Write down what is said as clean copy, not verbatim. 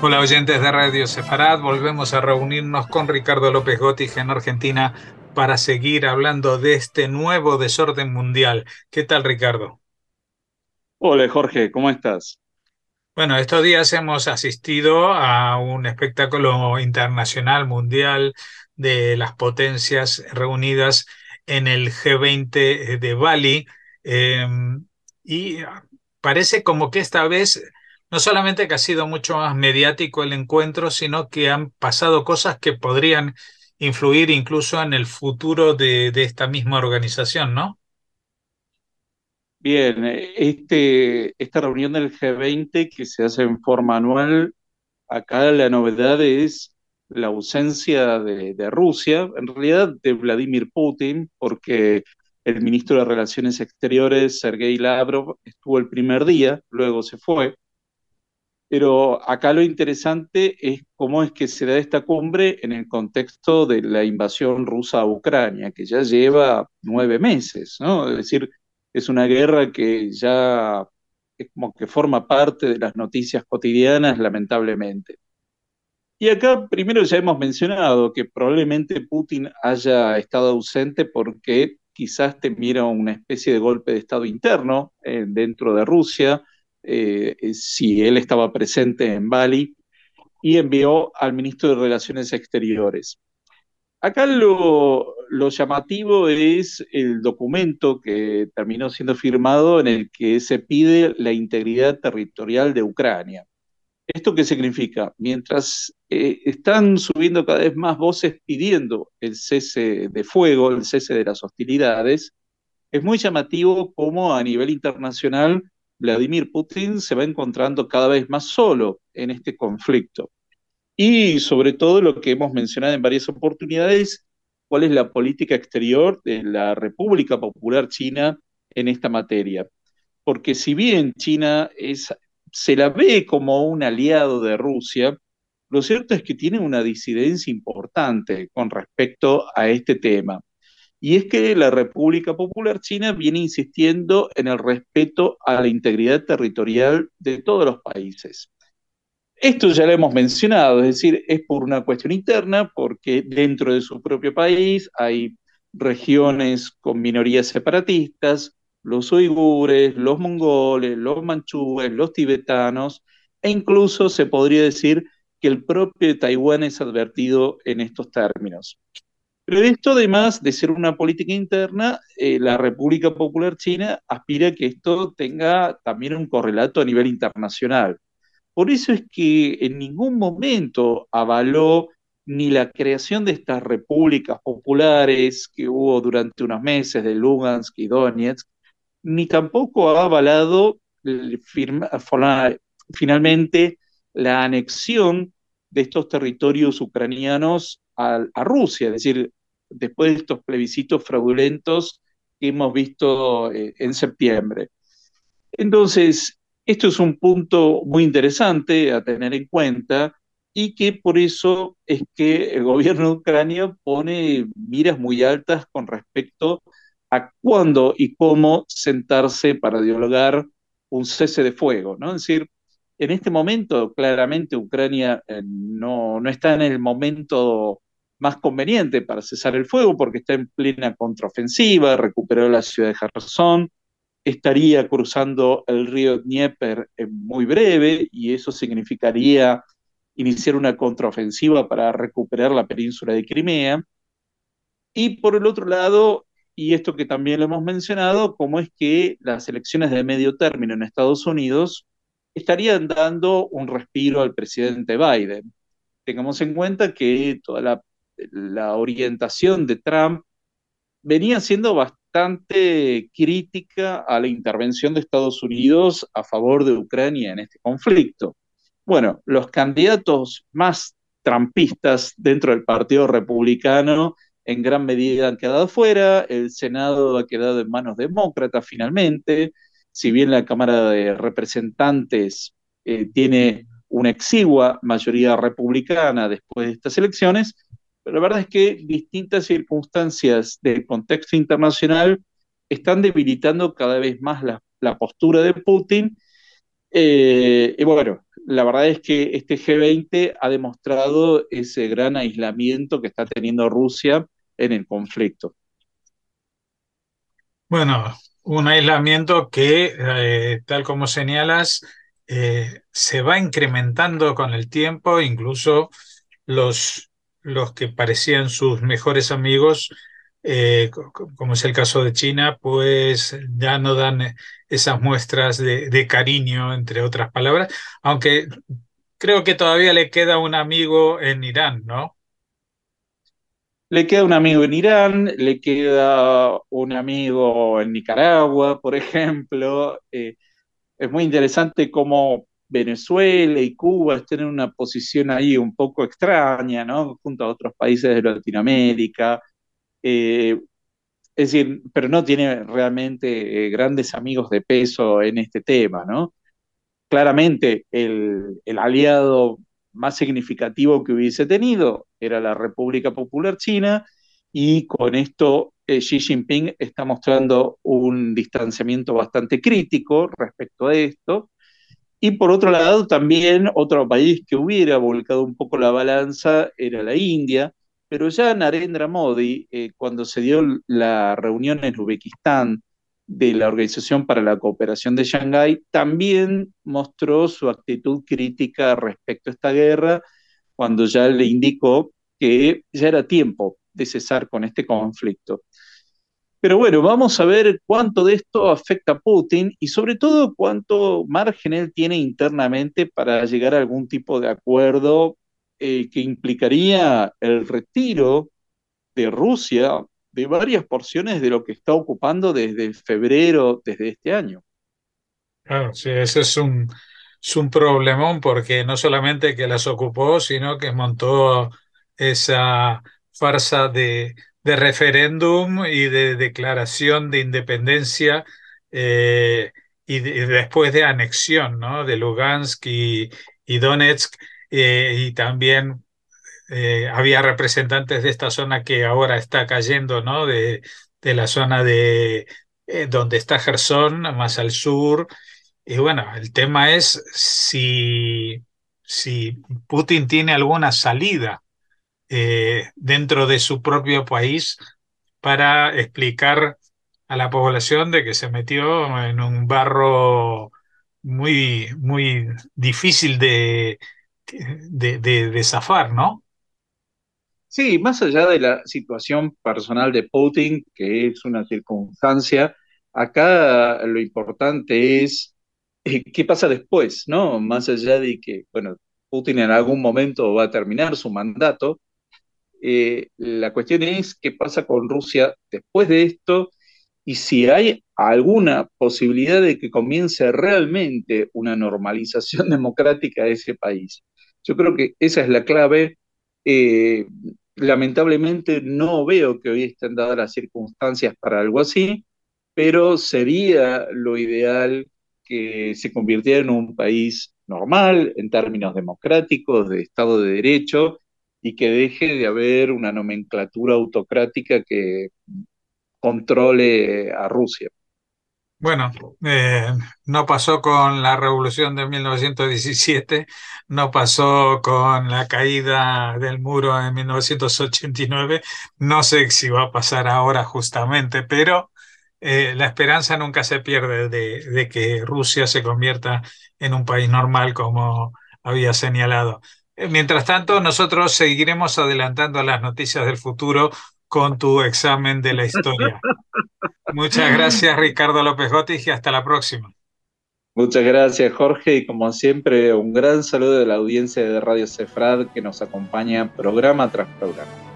Hola oyentes de Radio Sefarad, volvemos a reunirnos con Ricardo López Gotti en Argentina para seguir hablando de este nuevo desorden mundial. ¿Qué tal, Ricardo? Hola Jorge, ¿cómo estás? Bueno, estos días hemos asistido a un espectáculo internacional mundial de las potencias reunidas en el G20 de Bali, eh, y parece como que esta vez no solamente que ha sido mucho más mediático el encuentro, sino que han pasado cosas que podrían influir incluso en el futuro de esta misma organización, ¿no? Bien, esta reunión del G20 que se hace en forma anual, acá la novedad es la ausencia de Rusia, en realidad de Vladimir Putin, porque el ministro de Relaciones Exteriores, Sergei Lavrov, estuvo el primer día, luego se fue. Pero acá lo interesante es cómo es que se da esta cumbre en el contexto de la invasión rusa a Ucrania, que ya lleva 9 meses, ¿no? Es decir, es una guerra que ya es como que forma parte de las noticias cotidianas, lamentablemente. Y acá primero ya hemos mencionado que probablemente Putin haya estado ausente porque quizás temiera una especie de golpe de Estado interno dentro de Rusia, si él estaba presente en Bali, y envió al ministro de Relaciones Exteriores. Acá lo llamativo es el documento que terminó siendo firmado en el que se pide la integridad territorial de Ucrania. ¿Esto qué significa? Mientras están subiendo cada vez más voces pidiendo el cese de fuego, el cese de las hostilidades, es muy llamativo cómo a nivel internacional Vladimir Putin se va encontrando cada vez más solo en este conflicto. Y sobre todo lo que hemos mencionado en varias oportunidades, cuál es la política exterior de la República Popular China en esta materia. Porque si bien se la ve como un aliado de Rusia, lo cierto es que tiene una disidencia importante con respecto a este tema. Y es que la República Popular China viene insistiendo en el respeto a la integridad territorial de todos los países. Esto ya lo hemos mencionado, es decir, es por una cuestión interna, porque dentro de su propio país hay regiones con minorías separatistas, los uigures, los mongoles, los manchúes, los tibetanos, e incluso se podría decir que el propio Taiwán es advertido en estos términos. Pero esto, además de ser una política interna, la República Popular China aspira a que esto tenga también un correlato a nivel internacional. Por eso es que en ningún momento avaló ni la creación de estas repúblicas populares que hubo durante unos meses de Lugansk y Donetsk, ni tampoco ha avalado finalmente la anexión de estos territorios ucranianos a Rusia, es decir, después de estos plebiscitos fraudulentos que hemos visto en septiembre. Entonces, esto es un punto muy interesante a tener en cuenta y que por eso es que el gobierno de Ucrania pone miras muy altas con respecto a cuándo y cómo sentarse para dialogar un cese de fuego, ¿no? Es decir, en este momento claramente Ucrania no está en el momento más conveniente para cesar el fuego porque está en plena contraofensiva, recuperó la ciudad de Kherson, estaría cruzando el río Dnieper en muy breve y eso significaría iniciar una contraofensiva para recuperar la península de Crimea. Y por el otro lado, y esto que también lo hemos mencionado, cómo es que las elecciones de medio término en Estados Unidos estarían dando un respiro al presidente Biden. Tengamos en cuenta que toda la orientación de Trump venía siendo bastante crítica a la intervención de Estados Unidos a favor de Ucrania en este conflicto. Bueno, los candidatos más trampistas dentro del Partido Republicano en gran medida han quedado fuera, el Senado ha quedado en manos demócratas finalmente, si bien la Cámara de Representantes tiene una exigua mayoría republicana después de estas elecciones, pero la verdad es que distintas circunstancias del contexto internacional están debilitando cada vez más la postura de Putin. Y bueno, la verdad es que este G20 ha demostrado ese gran aislamiento que está teniendo Rusia en el conflicto. Bueno, un aislamiento que, tal como señalas, se va incrementando con el tiempo, incluso los, los que parecían sus mejores amigos, como es el caso de China, pues ya no dan esas muestras de cariño, entre otras palabras, aunque creo que todavía le queda un amigo en Irán, ¿no? Le queda un amigo en Irán, le queda un amigo en Nicaragua, por ejemplo. Es muy interesante cómo Venezuela y Cuba están en una posición ahí un poco extraña, ¿no? Junto a otros países de Latinoamérica. Eh, es decir, pero no tiene realmente grandes amigos de peso en este tema, ¿no? Claramente el aliado más significativo que hubiese tenido era la República Popular China, y con esto Xi Jinping está mostrando un distanciamiento bastante crítico respecto a esto. Y por otro lado, también otro país que hubiera volcado un poco la balanza era la India, pero ya Narendra Modi, cuando se dio la reunión en Uzbekistán de la Organización para la Cooperación de Shanghái, también mostró su actitud crítica respecto a esta guerra, cuando ya le indicó que ya era tiempo de cesar con este conflicto. Pero bueno, vamos a ver cuánto de esto afecta a Putin y sobre todo cuánto margen él tiene internamente para llegar a algún tipo de acuerdo que implicaría el retiro de Rusia de varias porciones de lo que está ocupando desde febrero, desde este año. Claro, sí, ese es un problemón porque no solamente que las ocupó, sino que montó esa farsa de referéndum y de declaración de independencia, y después de anexión, ¿no? De Lugansk y Donetsk, y también había representantes de esta zona que ahora está cayendo, ¿no? De la zona de donde está Gerson, más al sur. Y bueno, el tema es si Putin tiene alguna salida dentro de su propio país para explicar a la población de que se metió en un barro muy difícil de zafar, ¿no? Sí, más allá de la situación personal de Putin, que es una circunstancia, acá lo importante es qué pasa después, ¿no? Más allá de que, bueno, Putin en algún momento va a terminar su mandato, la cuestión es qué pasa con Rusia después de esto y si hay alguna posibilidad de que comience realmente una normalización democrática de ese país. Yo creo que esa es la clave. Eh, Lamentablemente no veo que hoy estén dadas las circunstancias para algo así, pero sería lo ideal que se convirtiera en un país normal en términos democráticos, de Estado de Derecho, y que deje de haber una nomenclatura autocrática que controle a Rusia. Bueno, no pasó con la revolución de 1917, no pasó con la caída del muro en 1989, no sé si va a pasar ahora justamente, pero la esperanza nunca se pierde de que Rusia se convierta en un país normal como había señalado. Mientras tanto, nosotros seguiremos adelantando las noticias del futuro con tu examen de la historia. Muchas gracias, Ricardo López Gotis, y hasta la próxima. Muchas gracias, Jorge, y como siempre, un gran saludo de la audiencia de Radio Cefrad que nos acompaña programa tras programa.